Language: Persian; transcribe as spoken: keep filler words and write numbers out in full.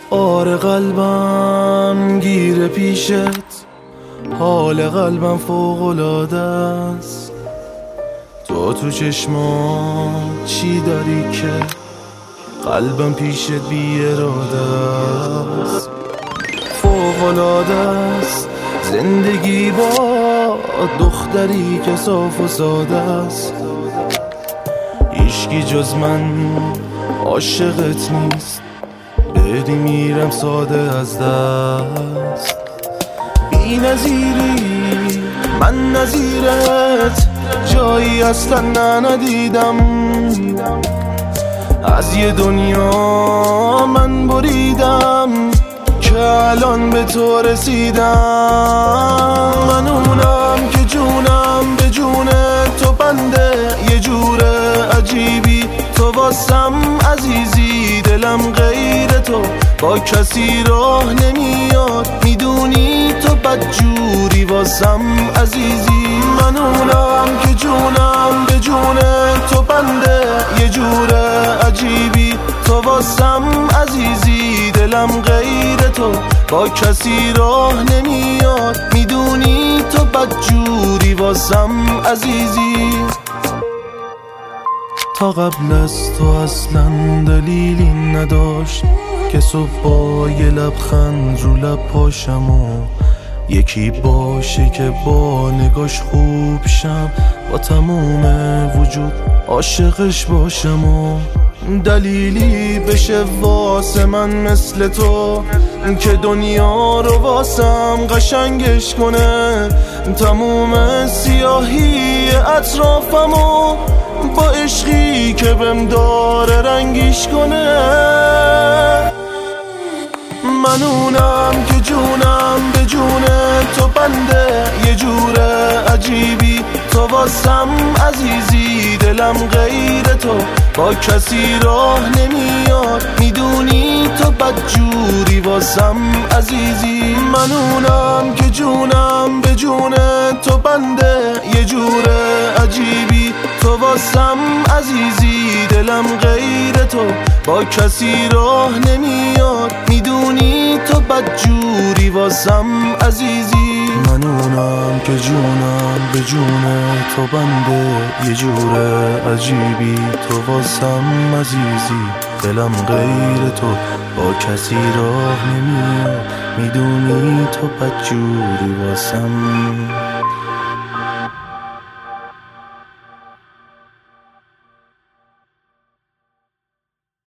آره قلبم گیره پیشت، حال قلبم فوق‌العاده است. تو تو چشمات چی داری که قلبم پیشت بی اراده است. فوق‌العاده است زندگی با دختری که صاف و ساده است. هیچکی جز من عاشقت نیست، بدی میرم ساده از دست. بی نظیری من نظیرت، جایی اصلا ندیدم. از یه دنیا من بریدم که الان به تو رسیدم. من اونم که جونم به جون تو بنده، یه جور عجیبی تو واسم عزیزی. دلم غیر تو با کسی راه نمیاد، میدونی تو بدجوری واسم عزیزی. من اونم که جونم به جون تو بنده، یه جور عجیبی تو واسم عزیزی. دلم غیر تو با کسی راه نمیاد، میدونی تو بدجوری واسم عزیزی. تا قبل از تو اصلا دلیلی نداشت که صبح با یه لبخند رو لب پاشم و یکی باشه که با نگاش خوب شم، با تموم وجود عاشقش باشم و دلیلی بشه واسه من مثل تو که دنیا رو واسم قشنگش کنه. تموم سیاهی اطرافمو با عشقی که بهم داره رنگیش کنه. من اونم که جونم به جون تو بنده، یه جور عجیبی تو واسم عزیزی. دلم غیر تو با کسی راه نمیاد، میدونی تو بدجوری واسم عزیزی. من اونم که جونم به جون تو بنده، یه جور عجیبی تو واسم عزیزی. دلم غیر تو با کسی راه نمیاد، میدونی تو بدجوری واسم عزیزی. من اونم که جونم به جون تو بنده، یه جور عجیبی تو واسم عزیزی. دلم غیر تو با کسی راه نمیاد، میدونی تو بدجوری واسم